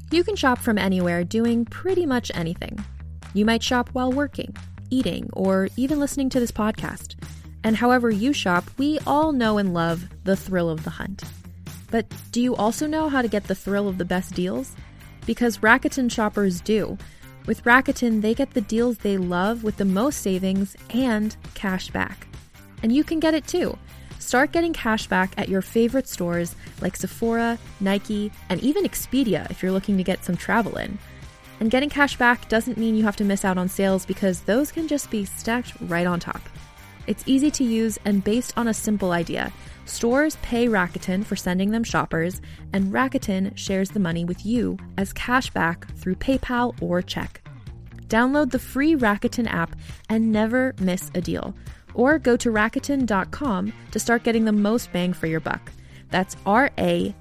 You can shop from anywhere doing pretty much anything. You might shop while working, eating, or even listening to this podcast. And however you shop, we all know and love the thrill of the hunt. But do you also know how to get the thrill of the best deals? Because Rakuten shoppers do. With Rakuten, they get the deals they love with the most savings and cash back. And you can get it too. Start getting cash back at your favorite stores like Sephora, Nike, and even Expedia if you're looking to get some travel in. And getting cash back doesn't mean you have to miss out on sales because those can just be stacked right on top. It's easy to use and based on a simple idea. Stores pay Rakuten for sending them shoppers, and Rakuten shares the money with you as cash back through PayPal or check. Download the free Rakuten app and never miss a deal. Or go to Rakuten.com to start getting the most bang for your buck. That's Rakuten.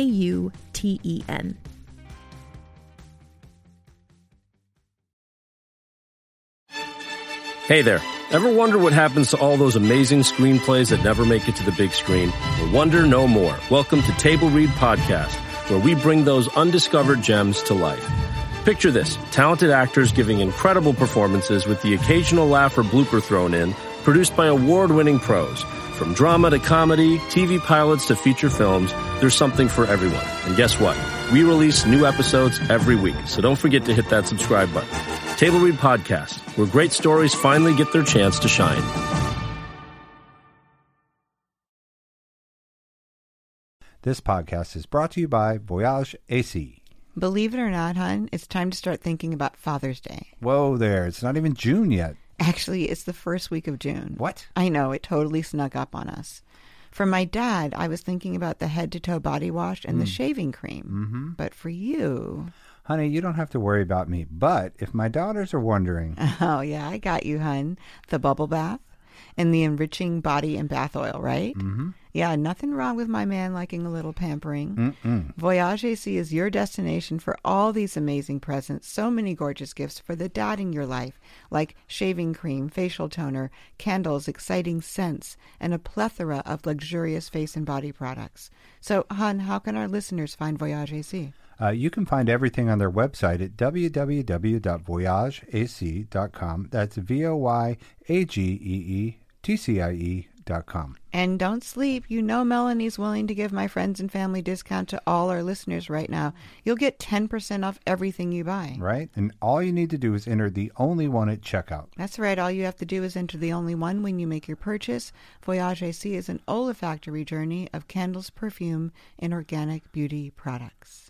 Hey there. Ever wonder what happens to all those amazing screenplays that never make it to the big screen? Well, wonder no more. Welcome to Table Read Podcast, where we bring those undiscovered gems to life. Picture this, talented actors giving incredible performances with the occasional laugh or blooper thrown in, produced by award-winning pros. From drama to comedy, TV pilots to feature films, there's something for everyone. And guess what? We release new episodes every week, so don't forget to hit that subscribe button. Table Read Podcast, where great stories finally get their chance to shine. This podcast is brought to you by Voyage AC. Believe it or not, hon, it's time to start thinking about Father's Day. Whoa there, it's not even June yet. Actually, it's the first week of June. What? I know, it totally snuck up on us. For my dad, I was thinking about the head-to-toe body wash and the shaving cream. Mm-hmm. But for you... Honey, you don't have to worry about me. But if my daughters are wondering... Oh, yeah, I got you, hun. The bubble bath and the enriching body and bath oil, right? Mm-hmm. Yeah, nothing wrong with my man liking a little pampering. Mm-mm. Voyage AC is your destination for all these amazing presents. So many gorgeous gifts for the dad in your life, like shaving cream, facial toner, candles, exciting scents, and a plethora of luxurious face and body products. So, hon, how can our listeners find Voyage AC? You can find everything on their website at www.voyageac.com. That's VOYAGEETCIE.com. And don't sleep. You know Melanie's willing to give my friends and family discount to all our listeners right now. You'll get 10% off everything you buy. Right? And all you need to do is enter the only one at checkout. That's right. All you have to do is enter the only one when you make your purchase. Voyage AC is an olfactory journey of candles, perfume, and organic beauty products.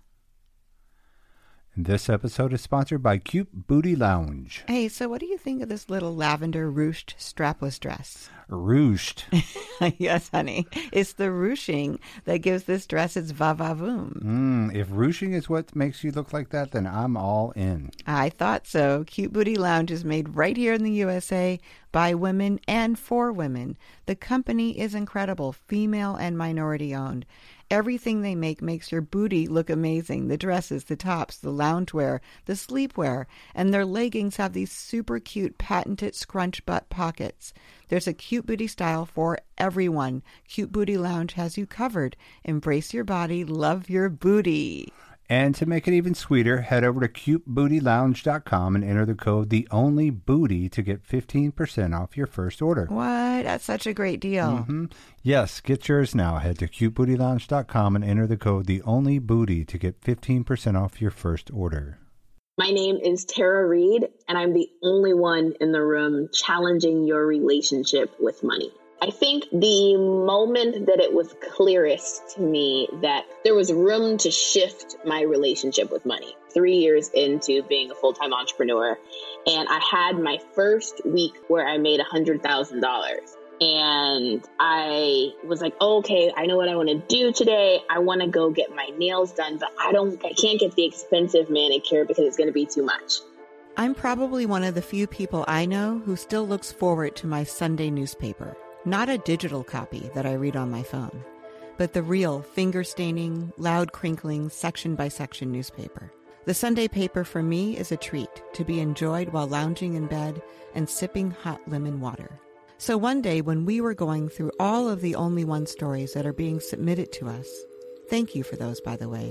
And this episode is sponsored by Cute Booty Lounge. Hey, so what do you think of this little lavender ruched strapless dress? Ruched. Yes, honey. It's the ruching that gives this dress its va-va-voom. If ruching is what makes you look like that, then I'm all in. I thought so. Cute Booty Lounge is made right here in the USA by women and for women. The company is incredible, female and minority owned. Everything they make makes your booty look amazing. The dresses, the tops, the loungewear, the sleepwear, and their leggings have these super cute patented scrunch butt pockets. There's a cute booty style for everyone. Cute Booty Lounge has you covered. Embrace your body, love your booty. And to make it even sweeter, head over to cutebootylounge.com and enter the code TheOnlyBooty to get 15% off your first order. What? That's such a great deal. Mm-hmm. Yes, get yours now. Head to cutebootylounge.com and enter the code TheOnlyBooty to get 15% off your first order. My name is Tara Reid, and I'm the only one in the room challenging your relationship with money. I think the moment that it was clearest to me that there was room to shift my relationship with money, 3 years into being a full-time entrepreneur, and I had my first week where I made $100,000. And I was like, okay, I know what I want to do today. I want to go get my nails done, but I can't get the expensive manicure because it's going to be too much. I'm probably one of the few people I know who still looks forward to my Sunday newspaper. Not a digital copy that I read on my phone, but the real finger-staining, loud-crinkling, section-by-section newspaper. The Sunday paper for me is a treat to be enjoyed while lounging in bed and sipping hot lemon water. So one day when we were going through all of the Only One stories that are being submitted to us, thank you for those, by the way,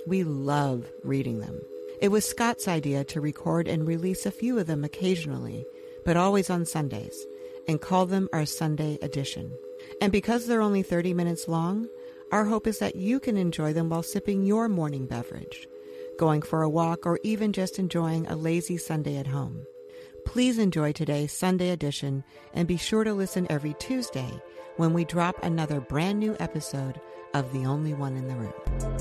We love reading them. It was Scott's idea to record and release a few of them occasionally, but always on Sundays, and call them our Sunday edition. And because they're only 30 minutes long, our hope is that you can enjoy them while sipping your morning beverage, going for a walk, or even just enjoying a lazy Sunday at home. Please enjoy today's Sunday edition and be sure to listen every Tuesday when we drop another brand new episode of The Only One in the Room.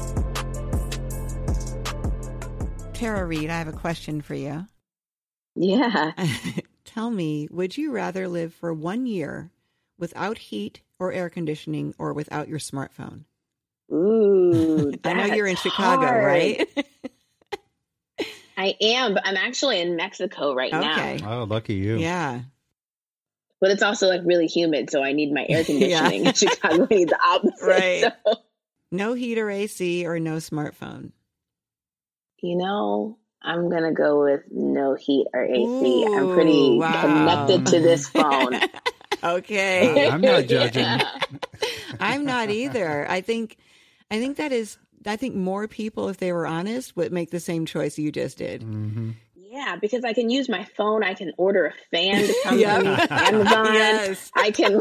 Tara Reid, I have a question for you. Yeah. Tell me, would you rather live for 1 year without heat or air conditioning or without your smartphone? Ooh, I know you're in Chicago, hard. right? I am, but I'm actually in Mexico right Okay. now. Oh, lucky you. Yeah. But it's also like really humid, so I need my air conditioning. Yeah. In Chicago, I need the opposite. Right. So, No heat or AC or no smartphone. I'm going to go with no heat or AC. Ooh, I'm pretty wow. connected to this phone. Okay. I'm not judging. I'm not either. I think more people, if they were honest, would make the same choice you just did. Mm-hmm. Yeah, because I can use my phone. I can order a fan to come Yep. from Amazon. Yes. I can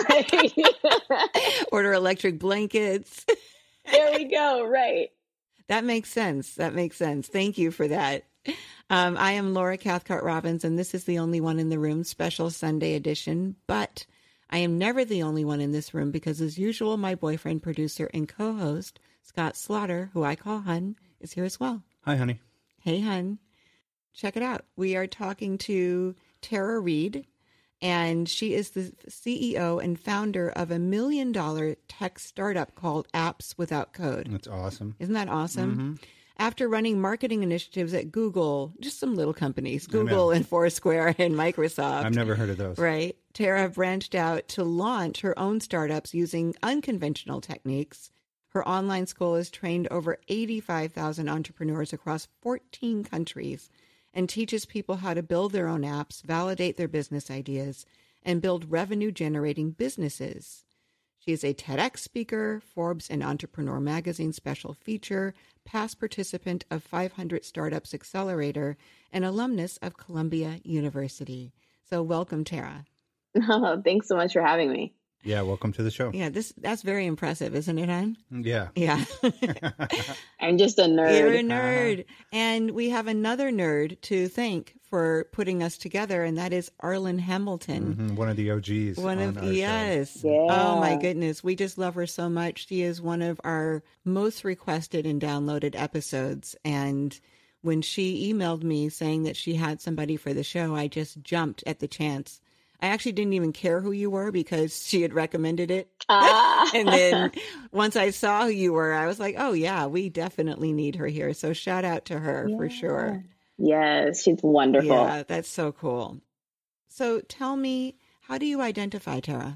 Order electric blankets. there we go. Right. That makes sense. Thank you for that. I am Laura Cathcart Robbins, and this is The Only One in the Room special Sunday edition. But I am never the only one in this room because, as usual, my boyfriend, producer, and co-host, Scott Slaughter, who I call Hun, is here as well. Hi, honey. Hey, Hun. Check it out. We are talking to Tara Reid, and she is the CEO and founder of $1 million tech startup called Apps Without Code. That's awesome. Isn't that awesome? Mm-hmm. After running marketing initiatives at Google, just some little companies, Google and Foursquare and Microsoft. I've never heard of those. Right. Tara branched out to launch her own startups using unconventional techniques. Her online school has trained over 85,000 entrepreneurs across 14 countries and teaches people how to build their own apps, validate their business ideas, and build revenue-generating businesses. She is a TEDx speaker, Forbes and Entrepreneur Magazine special feature, past participant of 500 Startups Accelerator, and alumnus of Columbia University. So welcome, Tara. Oh, thanks so much for having me. Yeah, welcome to the show. Yeah, that's very impressive, isn't it, Hun? Yeah. Yeah. I'm just a nerd. You're a nerd. And we have another nerd to thank for putting us together, and that is Arlen Hamilton. Mm-hmm. One of the OGs. Yes. Yeah. Oh my goodness. We just love her so much. She is one of our most requested and downloaded episodes. And when she emailed me saying that she had somebody for the show, I just jumped at the chance. I actually didn't even care who you were because she had recommended it. And then once I saw who you were, I was like, oh yeah, we definitely need her here. So shout out to her for sure. Yes, she's wonderful. Yeah, that's so cool. So tell me, how do you identify, Tara?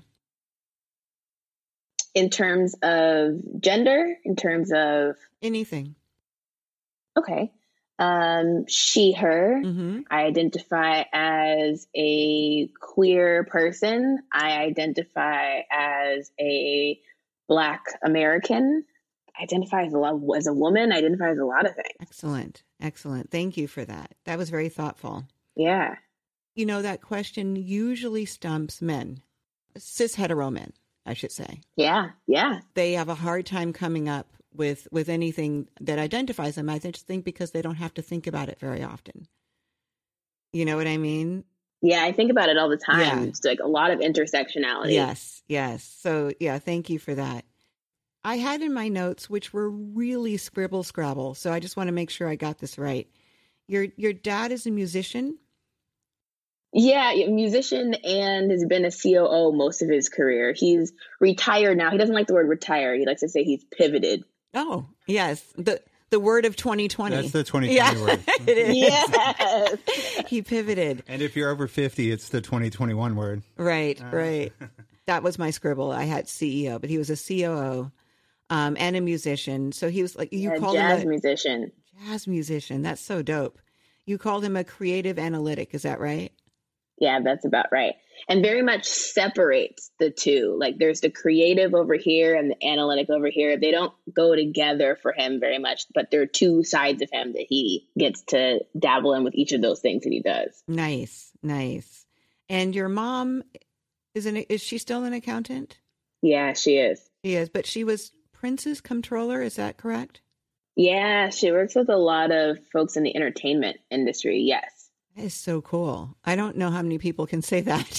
In terms of gender, in terms of Anything. okay. She, her. Mm-hmm. I identify as a queer person. I identify as a Black American. I identify as a woman. I identify as a lot of things. Excellent. Excellent. Thank you for that. That was very thoughtful. Yeah. You know, that question usually stumps men, cis hetero men, I should say. Yeah. Yeah. They have a hard time coming up with anything that identifies them. I just think because they don't have to think about it very often. You know what I mean? Yeah, I think about it all the time. Yeah. It's like a lot of intersectionality. Yes, yes. So yeah, thank you for that. I had in my notes, which were really scribble scrabble, so I just want to make sure I got this right. Your dad is a musician? Yeah, a musician and has been a COO most of his career. He's retired now. He doesn't like the word retire. He likes to say he's pivoted. Oh, yes. The word of 2020. That's the 2020 yeah, word. it is. Yes. He pivoted. And if you're over 50, it's the 2021 word. Right, right. That was my scribble. I had CEO, but he was a COO and a musician. So he was like, you called jazz him musician. Jazz musician. That's so dope. You called him a creative analytic. Is that right? Yeah, that's about right. And very much separates the two. Like there's the creative over here and the analytic over here. They don't go together for him very much, but there are two sides of him that he gets to dabble in with each of those things that he does. Nice, nice. And your mom, is she still an accountant? Yeah, she is. She is, but she was Prince's comptroller, is that correct? Yeah, she works with a lot of folks in the entertainment industry, yes. That is so cool. I don't know how many people can say that.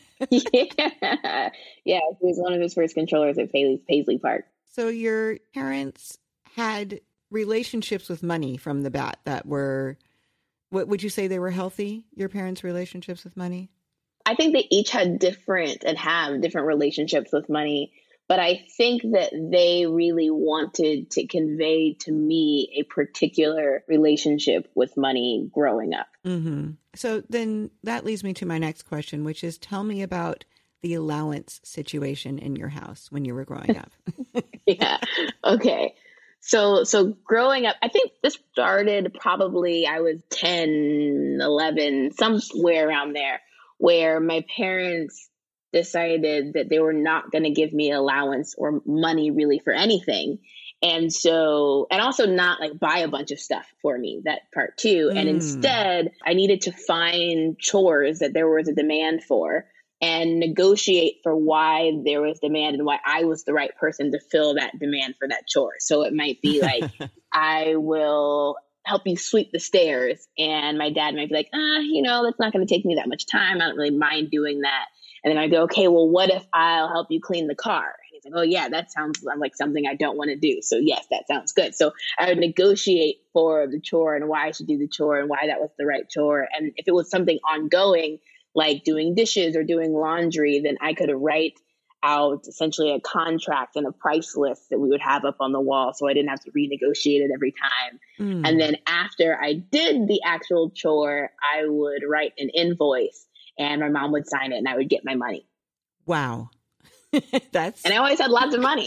Yeah, he was one of his first controllers at Paisley Park. So your parents had relationships with money from the bat that were, what would you say they were healthy, your parents' relationships with money? I think they each had different relationships with money. But I think that they really wanted to convey to me a particular relationship with money growing up. Mm-hmm. So then that leads me to my next question, which is tell me about the allowance situation in your house when you were growing up. Yeah. Okay. So growing up, I think this started probably I was 10, 11, somewhere around there, where my parents decided that they were not going to give me allowance or money really for anything. And also not like buy a bunch of stuff for me, that part too. And instead I needed to find chores that there was a demand for and negotiate for why there was demand and why I was the right person to fill that demand for that chore. So it might be like, I will help you sweep the stairs. And my dad might be like, that's not going to take me that much time. I don't really mind doing that. And then I go, okay, well, what if I'll help you clean the car? And he's like, oh, yeah, that sounds like something I don't want to do. So, yes, that sounds good. So I would negotiate for the chore and why I should do the chore and why that was the right chore. And if it was something ongoing, like doing dishes or doing laundry, then I could write out essentially a contract and a price list that we would have up on the wall. So I didn't have to renegotiate it every time. And then after I did the actual chore, I would write an invoice. And my mom would sign it and I would get my money. Wow. And I always had lots of money.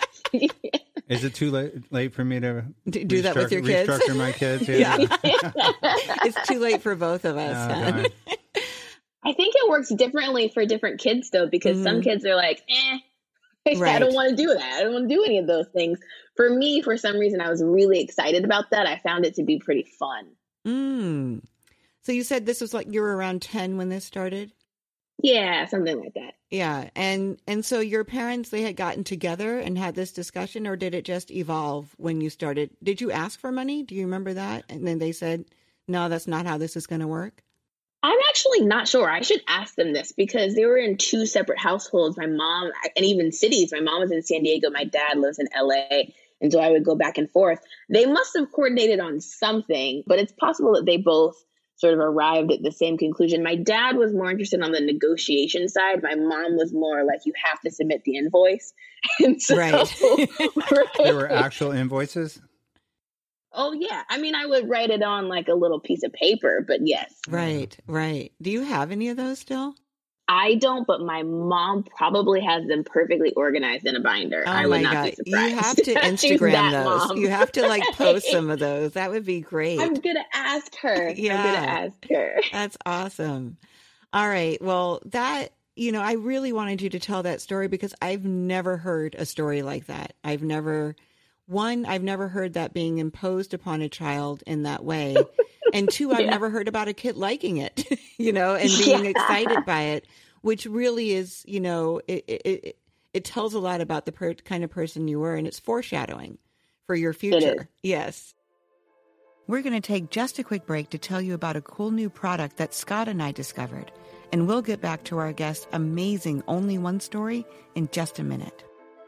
Is it too late for me to do that with your kids? Restructure my kids? Yeah. It's too late for both of us. I think it works differently for different kids though, because some kids are like, right. I don't want to do that. I don't want to do any of those things. For me, for some reason, I was really excited about that. I found it to be pretty fun. So you said this was like you were around 10 when this started? Yeah, something like that. Yeah. And so your parents, they had gotten together and had this discussion, or did it just evolve when you started? Did you ask for money? Do you remember that? And then they said, no, that's not how this is going to work. I'm actually not sure. I should ask them this because they were in two separate households. My mom, and even cities. My mom was in San Diego. My dad lives in LA. And so I would go back and forth. They must have coordinated on something, but it's possible that they both sort of arrived at the same conclusion. My dad was more interested on the negotiation side. My mom was more like, you have to submit the invoice. And so, right. There were actual invoices? Oh, yeah. I mean, I would write it on like a little piece of paper, but yes. Right. Do you have any of those still? I don't, but my mom probably has them perfectly organized in a binder. Oh I would not be surprised. You have to Instagram those. Mom. You have to like post some of those. That would be great. I'm going to ask her. Yeah. I'm going to ask her. That's awesome. All right. Well, that, I really wanted you to tell that story because I've never heard a story like that. I've never heard that being imposed upon a child in that way. And two, I've never heard about a kid liking it, and being excited by it, which really is, it tells a lot about the kind of person you were, and it's foreshadowing for your future. Yes. We're going to take just a quick break to tell you about a cool new product that Scott and I discovered, and we'll get back to our guest's amazing Only One story in just a minute.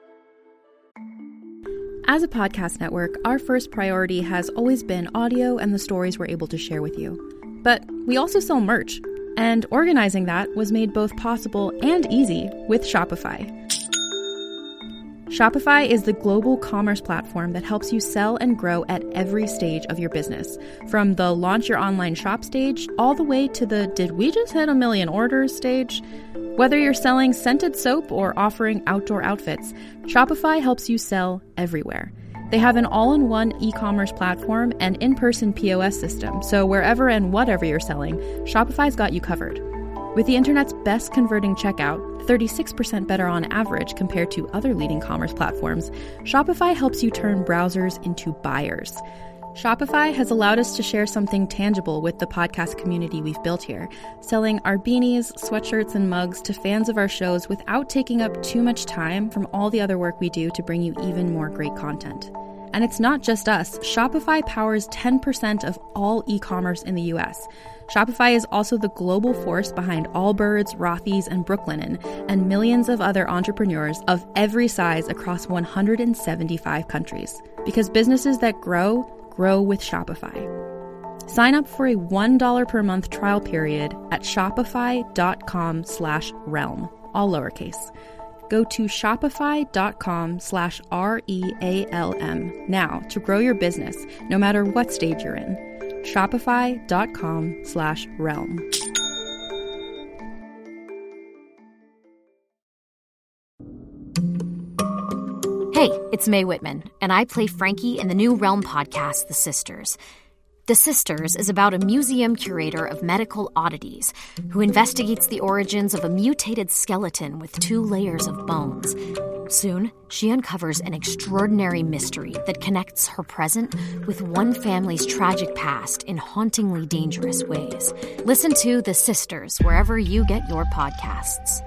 As a podcast network, our first priority has always been audio and the stories we're able to share with you. But we also sell merch, and organizing that was made both possible and easy with Shopify. Shopify is the global commerce platform that helps you sell and grow at every stage of your business, from the launch your online shop stage all the way to the did we just hit 1 million orders stage. Whether you're selling scented soap or offering outdoor outfits, Shopify helps you sell everywhere. They have an all-in-one e-commerce platform and in-person POS system, so wherever and whatever you're selling, Shopify's got you covered. With the internet's best converting checkout, 36% better on average compared to other leading commerce platforms, Shopify helps you turn browsers into buyers. Shopify has allowed us to share something tangible with the podcast community we've built here, selling our beanies, sweatshirts, and mugs to fans of our shows without taking up too much time from all the other work we do to bring you even more great content. And it's not just us. Shopify powers 10% of all e-commerce in the US. Shopify is also the global force behind Allbirds, Rothy's, and Brooklinen, and millions of other entrepreneurs of every size across 175 countries. Because businesses that grow, grow with Shopify. Sign up for a $1 per month trial period at shopify.com/realm, all lowercase. Go to shopify.com/REALM now to grow your business, no matter what stage you're in. Shopify.com/realm. Hey, it's Mae Whitman, and I play Frankie in the new Realm podcast, The Sisters. The Sisters is about a museum curator of medical oddities who investigates the origins of a mutated skeleton with 2 layers of bones. Soon, she uncovers an extraordinary mystery that connects her present with one family's tragic past in hauntingly dangerous ways. Listen to The Sisters wherever you get your podcasts.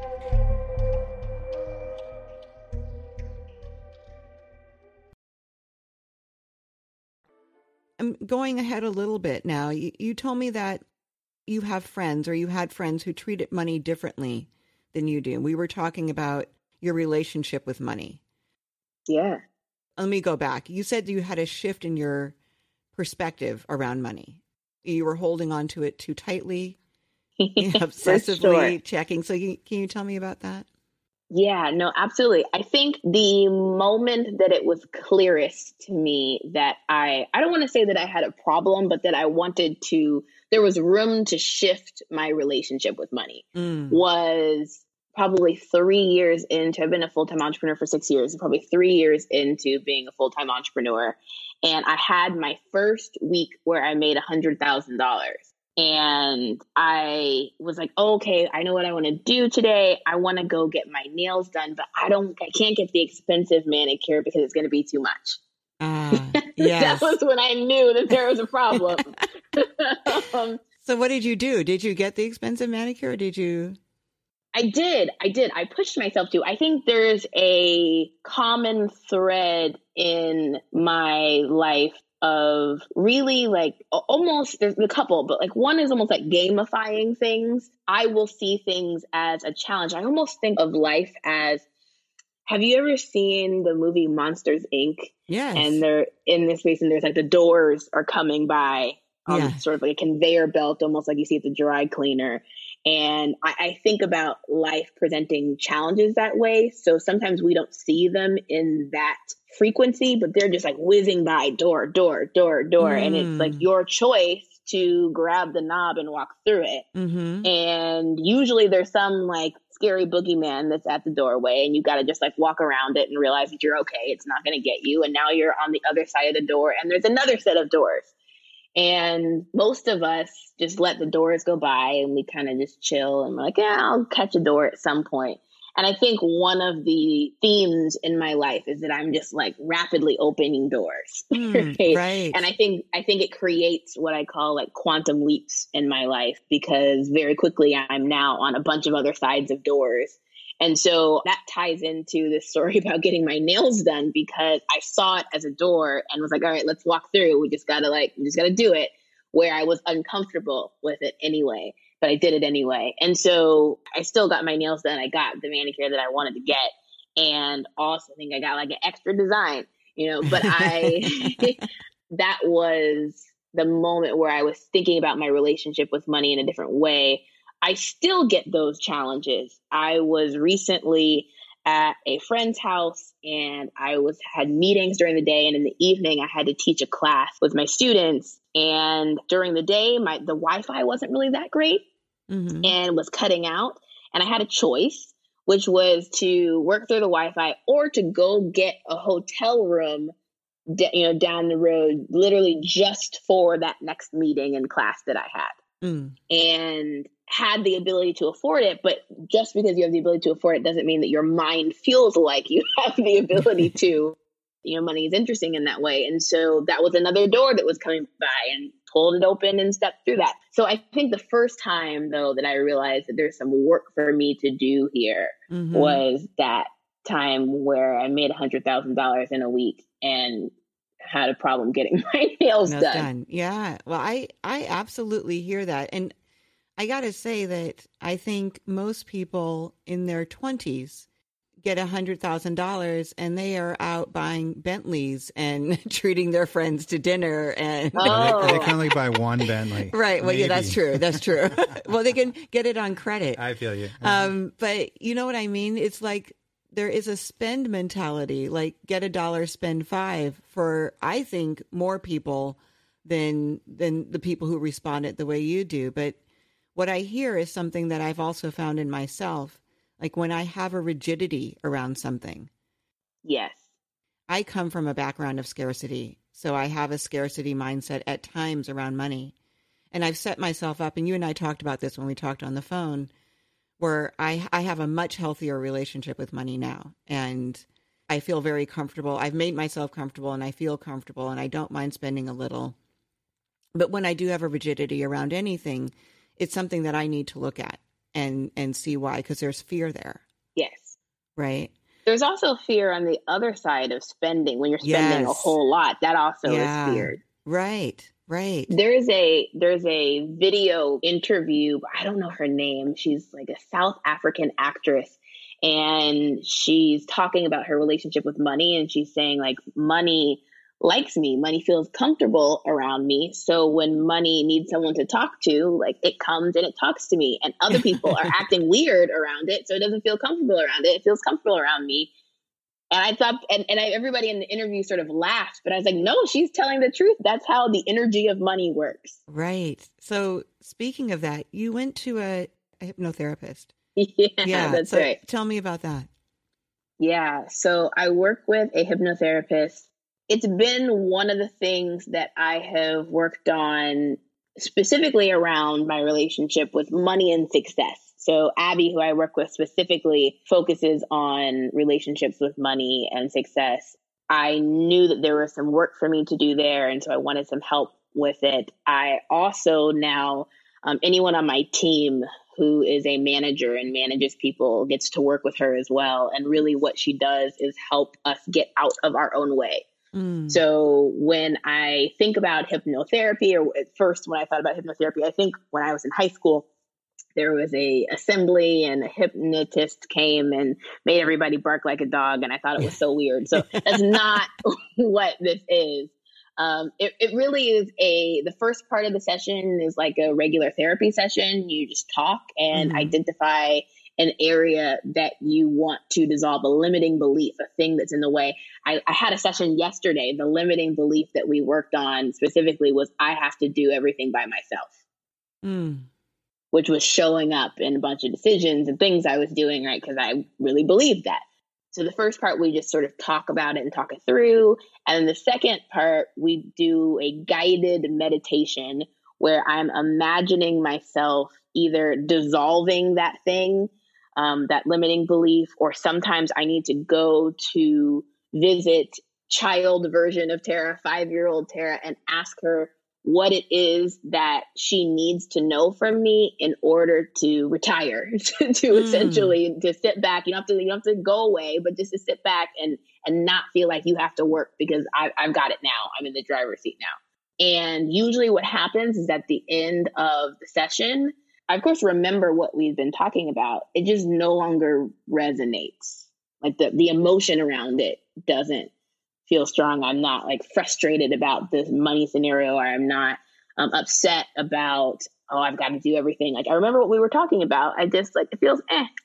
I'm going ahead a little bit now. You told me that you have friends, or you had friends who treated money differently than you do. We were talking about your relationship with money. Yeah. Let me go back. You said you had a shift in your perspective around money. You were holding on to it too tightly, obsessively checking. So can you tell me about that? Yeah, no, absolutely. I think the moment that it was clearest to me that I don't want to say that I had a problem, but that I wanted to, there was room to shift my relationship with money was probably 3 years into, I've been a full-time entrepreneur for 6 years, probably 3 years into being a full-time entrepreneur. And I had my first week where I made $100,000. And I was like, oh, okay, I know what I want to do today. I want to go get my nails done, but I can't get the expensive manicure because it's going to be too much. Yes. That was when I knew that there was a problem. So what did you do? Did you get the expensive manicure, or did you? I did. I pushed myself to. I think there's a common thread in my life of really like almost, there's a couple, but like one is almost like gamifying things. I will see things as a challenge. I almost think of life as, have you ever seen the movie Monsters, Inc.? Yes. And they're in this space and there's like the doors are coming by on sort of like a conveyor belt, almost like you see at the dry cleaner. And I think about life presenting challenges that way. So sometimes we don't see them in that frequency, but they're just like whizzing by door. And it's like your choice to grab the knob and walk through it. Mm-hmm. And usually there's some like scary boogeyman that's at the doorway and you got to just like walk around it and realize that you're okay. It's not going to get you. And now you're on the other side of the door and there's another set of doors. And most of us just let the doors go by and we kind of just chill and we're like, yeah, I'll catch a door at some point. And I think one of the themes in my life is that I'm just like rapidly opening doors. Right. And I think it creates what I call like quantum leaps in my life, because very quickly I'm now on a bunch of other sides of doors. And so that ties into this story about getting my nails done, because I saw it as a door and was like, all right, let's walk through. We just gotta do it, where I was uncomfortable with it anyway, but I did it anyway. And so I still got my nails done. I got the manicure that I wanted to get. And also I think I got like an extra design, but that was the moment where I was thinking about my relationship with money in a different way. I still get those challenges. I was recently at a friend's house and I had meetings during the day, and in the evening I had to teach a class with my students. And during the day, the Wi-Fi wasn't really that great and was cutting out. And I had a choice, which was to work through the Wi-Fi or to go get a hotel room down the road, literally just for that next meeting and class that I had. and had the ability to afford it. But just because you have the ability to afford it doesn't mean that your mind feels like you have the ability to. Money is interesting in that way. And so that was another door that was coming by, and pulled it open and stepped through that. So I think the first time, though, that I realized that there's some work for me to do here was that time where I made $100,000 in a week and had a problem getting my nails done. Yeah. Well, I absolutely hear that. And I got to say that I think most people in their 20s get $100,000 and they are out buying Bentleys and treating their friends to dinner. And they can only buy one Bentley. Right. Well, yeah, that's true. That's true. Well, they can get it on credit. I feel you. But you know what I mean? It's like there is a spend mentality, like get $1, spend $5 for, I think, more people than the people who responded the way you do. But what I hear is something that I've also found in myself. Like when I have a rigidity around something. Yes. I come from a background of scarcity. So I have a scarcity mindset at times around money. And I've set myself up, and you and I talked about this when we talked on the phone, where I have a much healthier relationship with money now. And I feel very comfortable. I've made myself comfortable, and I feel comfortable, and I don't mind spending a little. But when I do have a rigidity around anything, it's something that I need to look at. And see why, because there's fear there. Yes. Right. There's also fear on the other side of spending. When you're spending a whole lot, that also is feared. Right. There's a video interview. I don't know her name. She's like a South African actress, and she's talking about her relationship with money, and she's saying like money likes me. Money feels comfortable around me. So when money needs someone to talk to, like it comes and it talks to me, and other people are acting weird around it. So it doesn't feel comfortable around it. It feels comfortable around me. And I thought, everybody in the interview sort of laughed, but I was like, no, she's telling the truth. That's how the energy of money works. Right. So speaking of that, you went to a hypnotherapist. Yeah, that's right. Tell me about that. Yeah. So I work with a hypnotherapist. It's been one of the things that I have worked on specifically around my relationship with money and success. So Abby, who I work with specifically, focuses on relationships with money and success. I knew that there was some work for me to do there, and so I wanted some help with it. I also now, anyone on my team who is a manager and manages people gets to work with her as well. And really what she does is help us get out of our own way. So when I think about hypnotherapy, or at first when I thought about hypnotherapy, I think when I was in high school, there was a assembly and a hypnotist came and made everybody bark like a dog. And I thought it was so weird. So that's not what this is. It really is the first part of the session is like a regular therapy session. You just talk and identify an area that you want to dissolve, a limiting belief, a thing that's in the way. I had a session yesterday. The limiting belief that we worked on specifically was I have to do everything by myself, which was showing up in a bunch of decisions and things I was doing, right? Because I really believed that. So the first part, we just sort of talk about it and talk it through. And the second part, we do a guided meditation where I'm imagining myself either dissolving that thing, that limiting belief, or sometimes I need to go to visit child version of Tara, 5-year-old Tara, and ask her what it is that she needs to know from me in order to retire, to essentially to sit back. You don't have to go away, but just to sit back and not feel like you have to work because I've got it now. I'm in the driver's seat now. And usually what happens is at the end of the session, I of course remember what we've been talking about. It just no longer resonates. Like the emotion around it doesn't feel strong. I'm not like frustrated about this money scenario, or I'm not upset about, I've got to do everything. Like I remember what we were talking about. I just like, it feels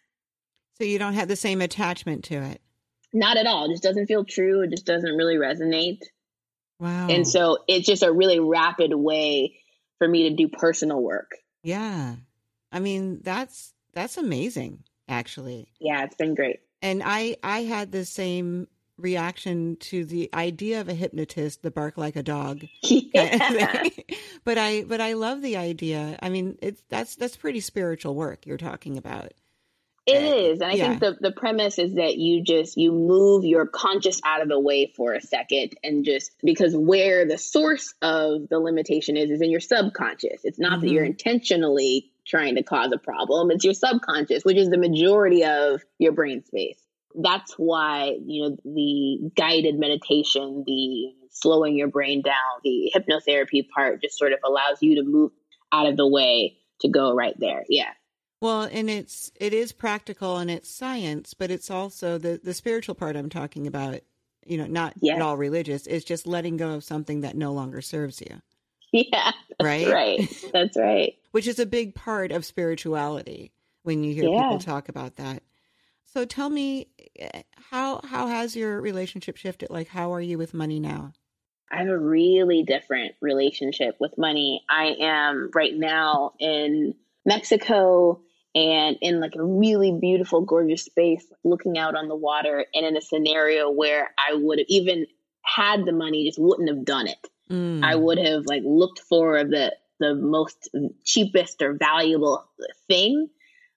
So you don't have the same attachment to it? Not at all. It just doesn't feel true. It just doesn't really resonate. Wow. And so it's just a really rapid way for me to do personal work. Yeah. I mean, that's amazing, actually. Yeah, it's been great. And I had the same reaction to the idea of a hypnotist, the bark like a dog. Yeah. Kind of thing. But I love the idea. I mean, that's pretty spiritual work you're talking about. It is. And I think the premise is that you move your conscious out of the way for a second, and just because where the source of the limitation is in your subconscious. It's not that you're intentionally trying to cause a problem. It's your subconscious, which is the majority of your brain space. That's why, the guided meditation, the slowing your brain down, the hypnotherapy part just sort of allows you to move out of the way to go right there. Yeah. Well, and it is practical and it's science, but it's also the spiritual part I'm talking about, not at all religious. It's just letting go of something that no longer serves you. Yeah. Right. That's right. Which is a big part of spirituality when you hear people talk about that. So tell me, how has your relationship shifted? Like, how are you with money now? I have a really different relationship with money. I am right now in Mexico and in like a really beautiful, gorgeous space, looking out on the water, and in a scenario where I would have even had the money, just wouldn't have done it. I would have like looked for the most cheapest or valuable thing.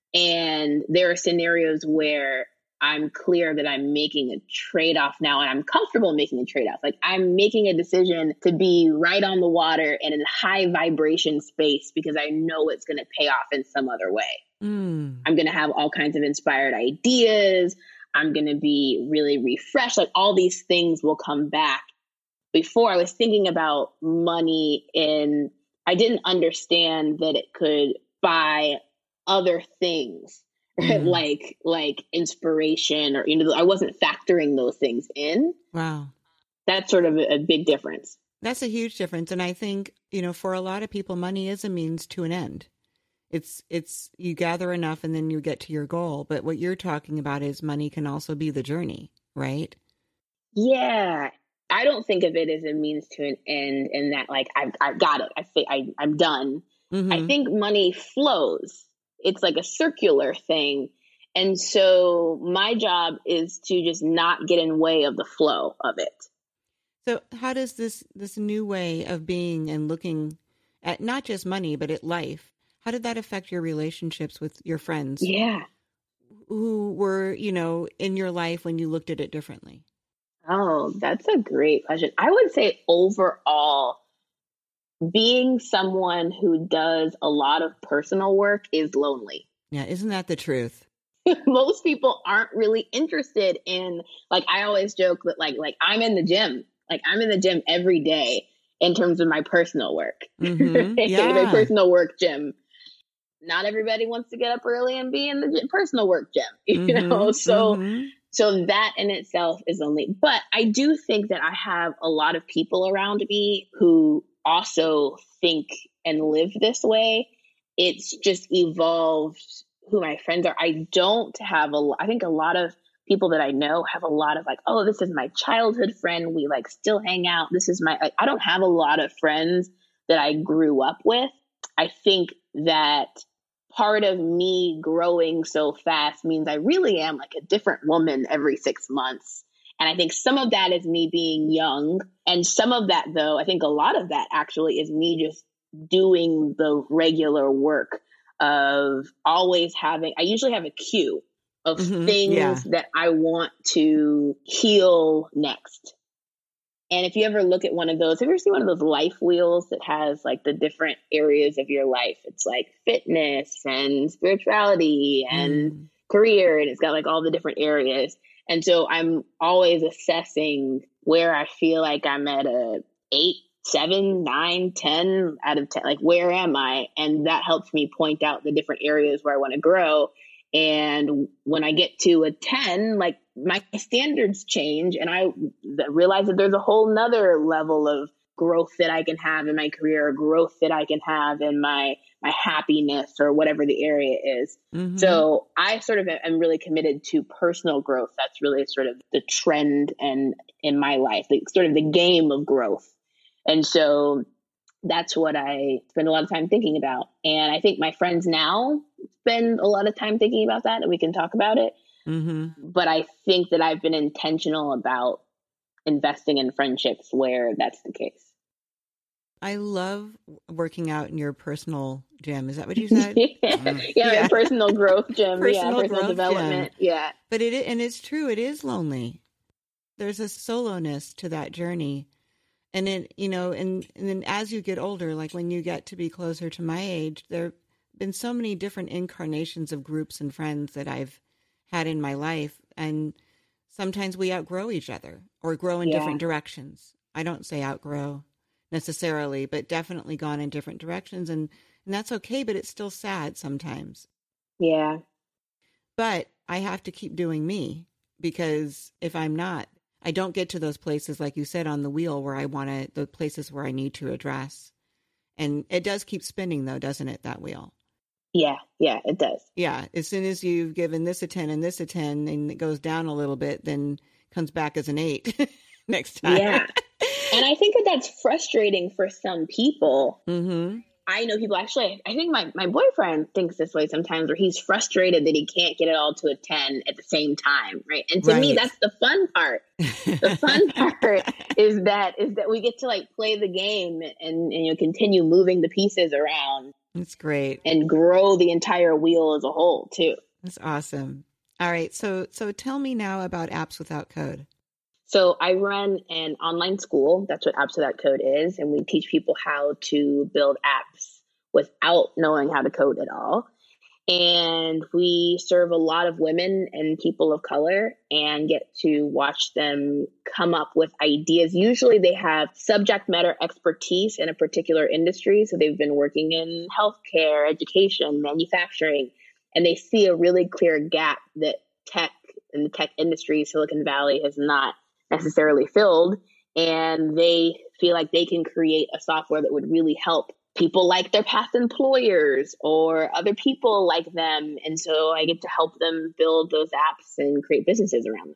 And there are scenarios where I'm clear that I'm making a trade-off now, and I'm comfortable making a trade-off. Like, I'm making a decision to be right on the water and in high vibration space because I know it's going to pay off in some other way. I'm going to have all kinds of inspired ideas. I'm going to be really refreshed. Like, all these things will come back. Before, I was thinking about money I didn't understand that it could buy other things, like inspiration, or I wasn't factoring those things in. Wow. That's sort of a big difference. That's a huge difference. And I think, for a lot of people, money is a means to an end. It's you gather enough and then you get to your goal. But what you're talking about is money can also be the journey, right? Yeah. I don't think of it as a means to an end, and that like, I've got it. I'm done. I think money flows. It's like a circular thing. And so my job is to just not get in the way of the flow of it. So how does this new way of being and looking at not just money, but at life, how did that affect your relationships with your friends? Yeah. Who were, in your life when you looked at it differently? Oh, that's a great question. I would say overall, being someone who does a lot of personal work is lonely. Yeah, isn't that the truth? Most people aren't really interested in, like, I always joke that like I'm in the gym. Like, I'm in the gym every day in terms of my personal work. Yeah. My personal work gym. Not everybody wants to get up early and be in the personal work gym, So that in itself is lonely. But I do think that I have a lot of people around me who also think and live this way. It's just evolved who my friends are. I think a lot of people that I know have a lot of like, oh, this is my childhood friend. We like still hang out. I don't have a lot of friends that I grew up with. I think that part of me growing so fast means I really am like a different woman every 6 months. And I think some of that is me being young. And some of that, though, I think a lot of that actually is me just doing the regular work of always I usually have a queue of things that I want to heal next. And if you ever look at one of those, have you ever seen one of those life wheels that has like the different areas of your life? It's like fitness and spirituality and career, and it's got like all the different areas. And so I'm always assessing where I feel like I'm at a 8, 7, 9, 10 out of 10. Like, where am I? And that helps me point out the different areas where I want to grow. And when I get to a 10, like, my standards change, and I realize that there's a whole nother level of growth that I can have in my career, or growth that I can have in my happiness, or whatever the area is. So I sort of am really committed to personal growth. That's really sort of the trend and in my life, sort of the game of growth. And so that's what I spend a lot of time thinking about. And I think my friends now spend a lot of time thinking about that, and we can talk about it. But I think that I've been intentional about investing in friendships where that's the case. I love working out in your personal gym. Is that what you said? Yeah, my personal growth gym. Personal Personal growth development. gym. Yeah. But it's true. It is lonely. There's a soloness to that journey. And it, and then as you get older, like when you get to be closer to my age, there have been so many different incarnations of groups and friends that I've had in my life. And sometimes we outgrow each other or grow in different directions. I don't say outgrow necessarily, but definitely gone in different directions. And that's okay, but it's still sad sometimes. Yeah. But I have to keep doing me, because if I'm not, I don't get to those places, like you said, on the wheel where I want to, the places where I need to address. And it does keep spinning though, doesn't it, that wheel? Yeah, it does. Yeah. As soon as you've given this a 10 and this a 10 and it goes down a little bit, then comes back as an 8 next time. Yeah. And I think that that's frustrating for some people. Mm-hmm. I know people, actually, I think my boyfriend thinks this way sometimes, where he's frustrated that he can't get it all to a 10 at the same time, right? And to me, that's the fun part. The fun part is that we get to like play the game and continue moving the pieces around. That's great. And grow the entire wheel as a whole too. That's awesome. All right. So tell me now about Apps Without Code. So I run an online school. That's what Apps Without Code is. And we teach people how to build apps without knowing how to code at all. And we serve a lot of women and people of color and get to watch them come up with ideas. Usually they have subject matter expertise in a particular industry. So they've been working in healthcare, education, manufacturing, and they see a really clear gap that tech and the tech industry, Silicon Valley, has not necessarily filled. And they feel like they can create a software that would really help people like their past employers or other people like them. And so I get to help them build those apps and create businesses around them.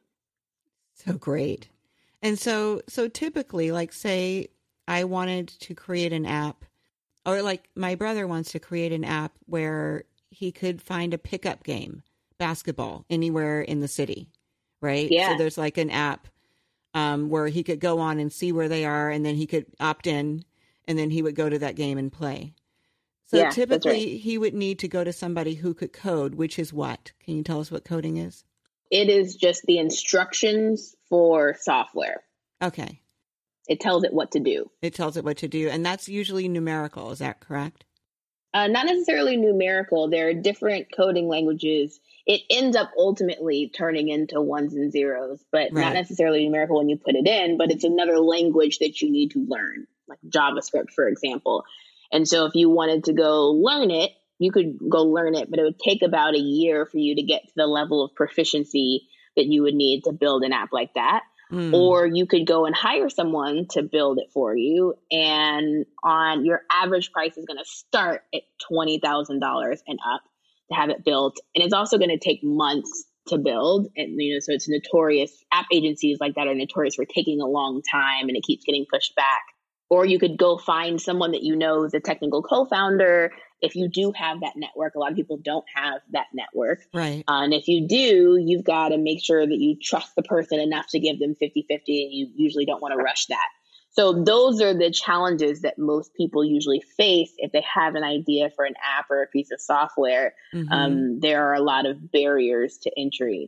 So great. And so typically, like, say I wanted to create an app, or like my brother wants to create an app where he could find a pickup game, basketball, anywhere in the city, right? Yeah. So there's like an app where he could go on and see where they are, and then he could opt in, and then he would go to that game and play. So typically he would need to go to somebody who could code, which is what? Can you tell us what coding is? It is just the instructions for software. Okay. It tells it what to do. It tells it what to do. And that's usually numerical. Is that correct? Not necessarily numerical. There are different coding languages. It ends up ultimately turning into ones and zeros, but not necessarily numerical when you put it in, but it's another language that you need to learn, like JavaScript, for example. And so if you wanted to go learn it, you could go learn it, but it would take about a year for you to get to the level of proficiency that you would need to build an app like that. Or you could go and hire someone to build it for you. And on your average price is going to start at $20,000 and up to have it built. And it's also going to take months to build. And, so it's notorious. App agencies like that are notorious for taking a long time, and it keeps getting pushed back. Or you could go find someone that is a technical co-founder. If you do have that network, a lot of people don't have that network. Right. And if you do, you've got to make sure that you trust the person enough to give them 50-50, and you usually don't want to rush that. So those are the challenges that most people usually face if they have an idea for an app or a piece of software. There are a lot of barriers to entry.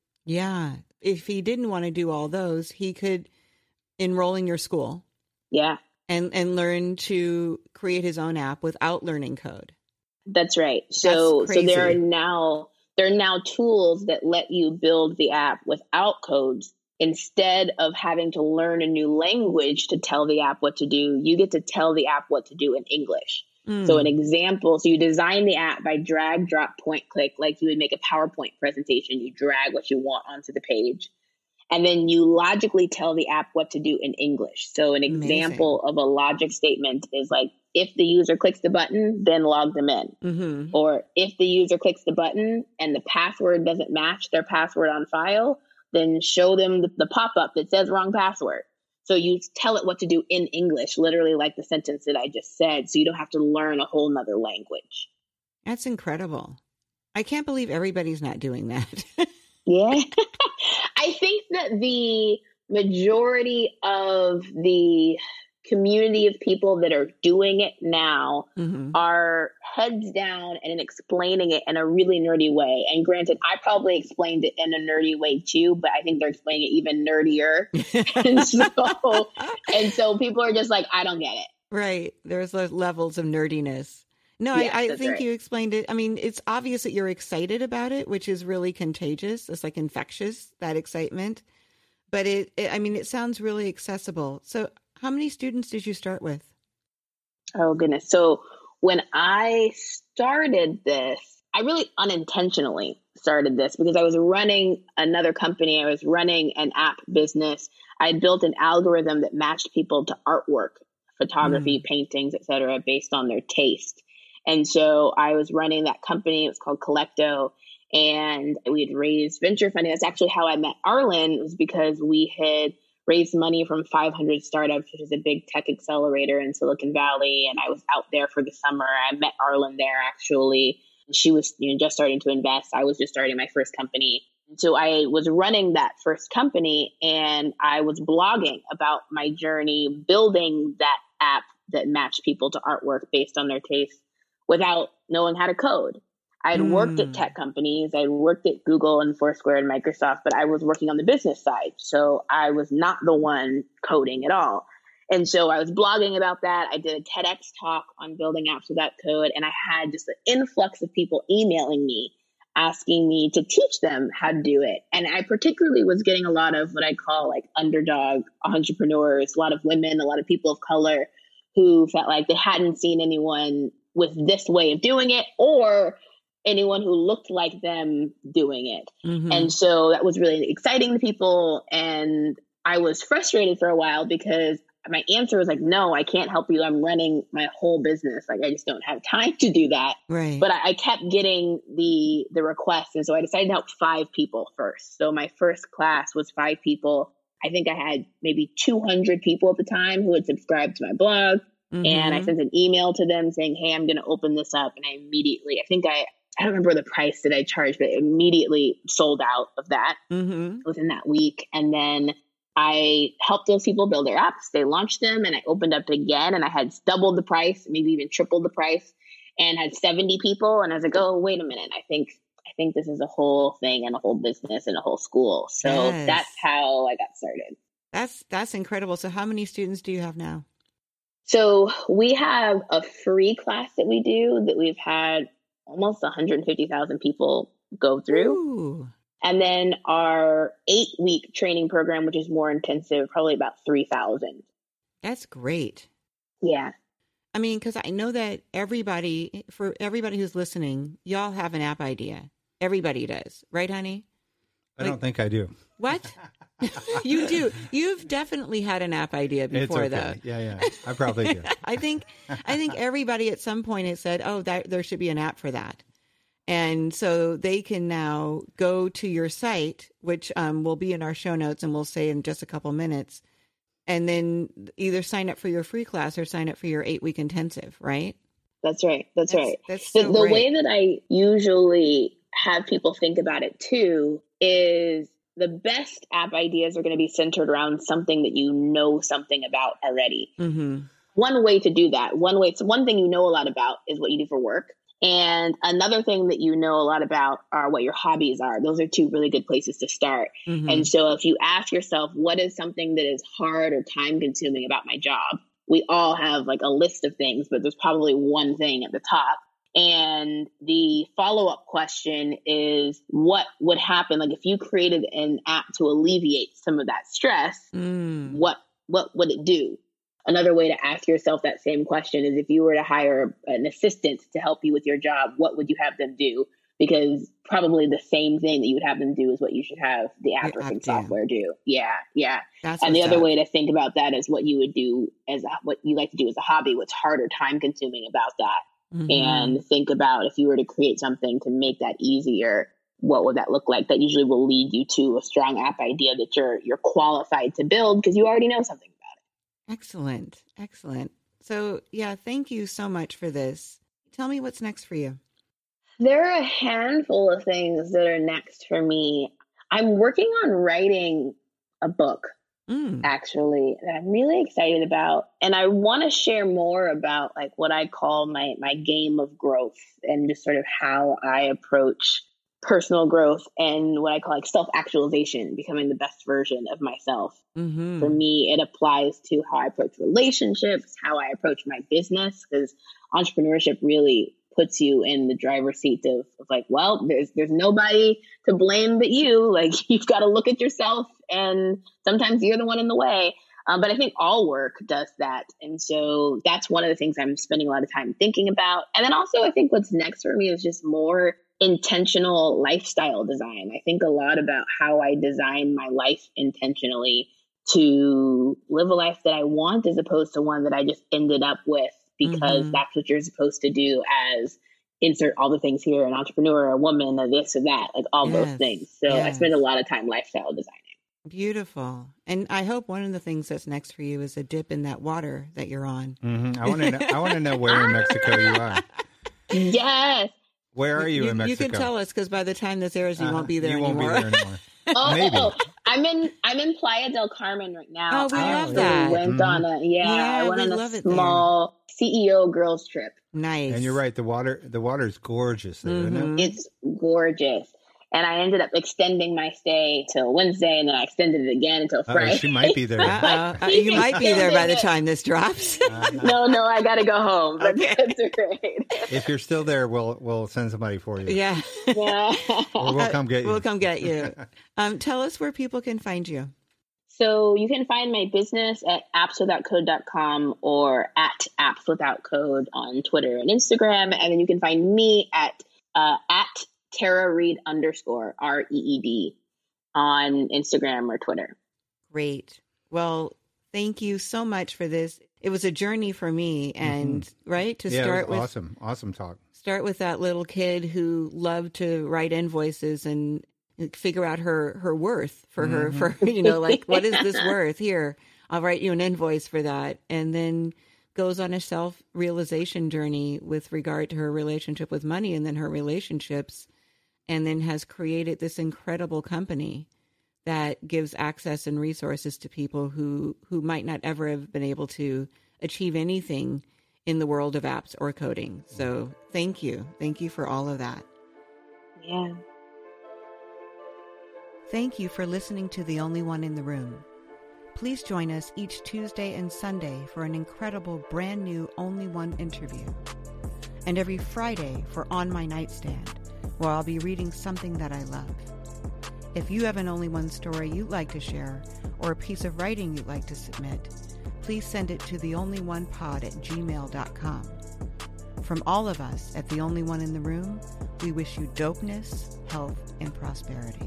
Yeah. If he didn't want to do all those, he could enroll in your school. Yeah. And learn to create his own app without learning code. That's right. So crazy. there are now tools that let you build the app without codes. Instead of having to learn a new language to tell the app what to do, you get to tell the app what to do in English. So an example, so you design the app by drag, drop, point, click, like you would make a PowerPoint presentation. You drag what you want onto the page. And then you logically tell the app what to do in English. So an example of a logic statement is like, if the user clicks the button, then log them in. Or if the user clicks the button and the password doesn't match their password on file, then show them the pop-up that says wrong password. So you tell it what to do in English, literally like the sentence that I just said. So you don't have to learn a whole nother language. That's incredible. I can't believe everybody's not doing that. Yeah. I think that the majority of the community of people that are doing it now are heads down and explaining it in a really nerdy way. And granted, I probably explained it in a nerdy way too, but I think they're explaining it even nerdier. and so people are just like, I don't get it. Right. There's those levels of nerdiness. No, Yes, I that's think right. you explained it. I mean, it's obvious that you're excited about it, which is really contagious. It's like infectious, that excitement. But it sounds really accessible. So how many students did you start with? Oh, goodness. So when I started this, I really unintentionally started this because I was running another company. I was running an app business. I had built an algorithm that matched people to artwork, photography, paintings, etc., based on their taste. And so I was running that company. It was called Collecto. And we had raised venture funding. That's actually how I met Arlen. It was because we had raised money from 500 Startups, which is a big tech accelerator in Silicon Valley. And I was out there for the summer. I met Arlen there, actually. She was just starting to invest. I was just starting my first company. So I was running that first company, and I was blogging about my journey building that app that matched people to artwork based on their taste without knowing how to code. I'd worked at tech companies. I'd worked at Google and Foursquare and Microsoft, but I was working on the business side. So I was not the one coding at all. And so I was blogging about that. I did a TEDx talk on building apps without code. And I had just an influx of people emailing me, asking me to teach them how to do it. And I particularly was getting a lot of what I call like underdog entrepreneurs, a lot of women, a lot of people of color who felt like they hadn't seen anyone with this way of doing it or anyone who looked like them doing it. And so that was really exciting to people. And I was frustrated for a while because my answer was like, no, I can't help you. I'm running my whole business. Like, I just don't have time to do that. Right. But I kept getting the requests. And so I decided to help 5 people first. So my first class was 5 people. I think I had maybe 200 people at the time who had subscribed to my blog. And I sent an email to them saying, hey, I'm going to open this up. And I immediately, I don't remember the price that I charged, but immediately sold out of that within that week. And then I helped those people build their apps. They launched them and I opened up again and I had doubled the price, maybe even tripled the price, and had 70 people. And I was like, oh, wait a minute. I think this is a whole thing and a whole business and a whole school. So that's how I got started. That's incredible. So how many students do you have now? So we have a free class that we do that we've had almost 150,000 people go through. Ooh. And then our 8-week training program, which is more intensive, probably about 3,000. That's great. Yeah. I mean, because I know that for everybody who's listening, y'all have an app idea. Everybody does. Right, honey? I don't think I do. What? You do. You've definitely had an app idea before, it's okay. though. Yeah. I probably do. I think everybody at some point has said, oh, there should be an app for that. And so they can now go to your site, which will be in our show notes and we'll say in just a couple minutes, and then either sign up for your free class or sign up for your 8-week intensive, right? That's right. That's right. That's so the great. way that I usually have people think about it too is the best app ideas are going to be centered around something that you know something about already. One way to do that, so one thing you know a lot about is what you do for work. And another thing that you know a lot about are what your hobbies are. Those are 2 really good places to start. And so if you ask yourself, what is something that is hard or time consuming about my job? We all have like a list of things, but there's probably one thing at the top. And the follow-up question is, what would happen? Like if you created an app to alleviate some of that stress, what would it do? Another way to ask yourself that same question is, if you were to hire an assistant to help you with your job, what would you have them do? Because probably the same thing that you would have them do is what you should have the app or software do. Yeah. And the other way to think about that is what you would do what you like to do as a hobby. What's hard or time consuming about that? And think about if you were to create something to make that easier, what would that look like? That usually will lead you to a strong app idea that you're qualified to build because you already know something about it. Excellent. So yeah, thank you so much for this. Tell me what's next for you. There are a handful of things that are next for me. I'm working on writing a book, actually, that I'm really excited about. And I want to share more about like what I call my game of growth and just sort of how I approach personal growth and what I call like self-actualization, becoming the best version of myself. Mm-hmm. For me, it applies to how I approach relationships, how I approach my business, because entrepreneurship really puts you in the driver's seat of like, well, there's nobody to blame but you. Like, you've got to look at yourself, and sometimes you're the one in the way. But I think all work does that. And so that's one of the things I'm spending a lot of time thinking about. And then also I think what's next for me is just more intentional lifestyle design. I think a lot about how I design my life intentionally to live a life that I want, as opposed to one that I just ended up with because that's what you're supposed to do as insert all the things here, an entrepreneur, a woman, a this or that, like all those things. So I spend a lot of time lifestyle designing. Beautiful. And I hope one of the things that's next for you is a dip in that water that you're on. Mm-hmm. I want to know where in Mexico you are. Yes. Where are you in Mexico? You can tell us, because by the time this airs, you won't be there anymore. You won't be there anymore. Maybe. I'm in Playa del Carmen right now. Oh, we love that. I went on a I went on a small CEO girls trip. Nice. And you're right, the water is gorgeous there, isn't it? It's gorgeous. And I ended up extending my stay till Wednesday, and then I extended it again until Friday. She might be there. You might be there by the time this drops. No, I got to go home. But that's great. If you're still there, we'll send somebody for you. Yeah. Or we'll come get you. We'll come get you. Tell us where people can find you. So you can find my business at appswithoutcode.com or at appswithoutcode on Twitter and Instagram. And then you can find me at Tara Reid _ REED on Instagram or Twitter. Great. Well, thank you so much for this. It was a journey for me, and start with awesome talk. Start with that little kid who loved to write invoices and figure out her worth for her, for, like, what is this worth? Here, I'll write you an invoice for that. And then goes on a self-realization journey with regard to her relationship with money and then her relationships, and then has created this incredible company that gives access and resources to people who might not ever have been able to achieve anything in the world of apps or coding. So thank you. Thank you for all of that. Yeah. Thank you for listening to The Only One in the Room. Please join us each Tuesday and Sunday for an incredible brand new Only One interview. And every Friday for On My Nightstand, where I'll be reading something that I love. If you have an Only One story you'd like to share, or a piece of writing you'd like to submit, please send it to theonlynonepod@gmail.com. From all of us at The Only One in the Room, we wish you dopeness, health, and prosperity.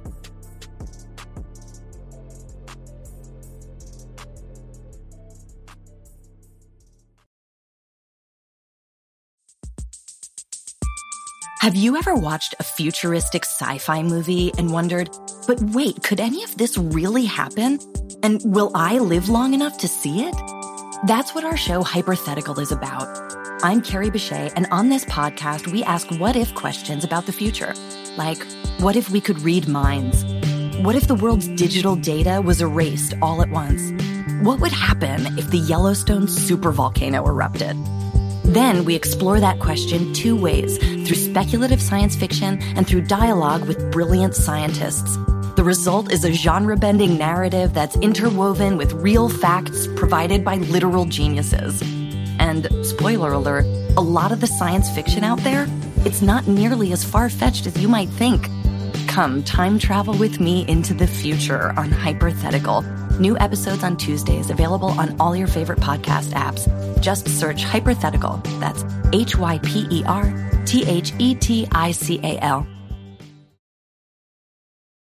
Have you ever watched a futuristic sci-fi movie and wondered, but wait, could any of this really happen? And will I live long enough to see it? That's what our show Hypothetical is about. I'm Carrie Bechet, and on this podcast, we ask what-if questions about the future. Like, what if we could read minds? What if the world's digital data was erased all at once? What would happen if the Yellowstone supervolcano erupted? Then we explore that question two ways, through speculative science fiction and through dialogue with brilliant scientists. The result is a genre-bending narrative that's interwoven with real facts provided by literal geniuses. And, spoiler alert, a lot of the science fiction out there, it's not nearly as far-fetched as you might think. Come time travel with me into the future on Hypothetical. New episodes on Tuesdays, available on all your favorite podcast apps. Just search Hypothetical. That's HYPERTHETICAL.